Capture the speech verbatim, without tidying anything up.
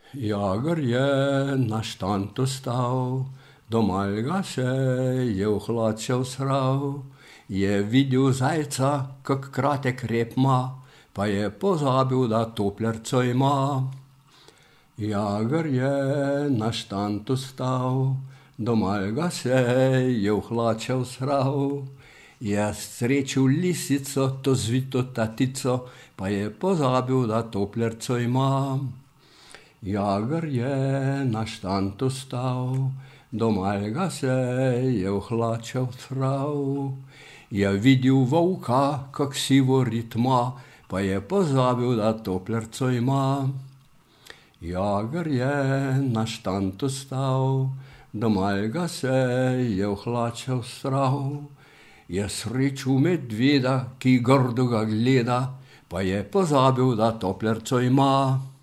Jagr je na štantu stal, do malega se je v hlad šel sral. Je videl zajca, kak kratek rep ima, pa je pozabil, da toplerico ima. Jagr je na štantu stal, do malega se je v hlad šel sral. Je srečal lisico, to zvito tatico, pa je pozabil, da toplerico ima. Jagr je na štantu stal, do malega se je v hlad šel sral. Je videl volka, kak sivo rit ima, pa je pozabil, da toplerico ima. Jagr je na štantu stal, do malega se je v hlad šel sral. Je srečal medveda, ki grdo ga gleda, pa je pozabil, da toplerico ima.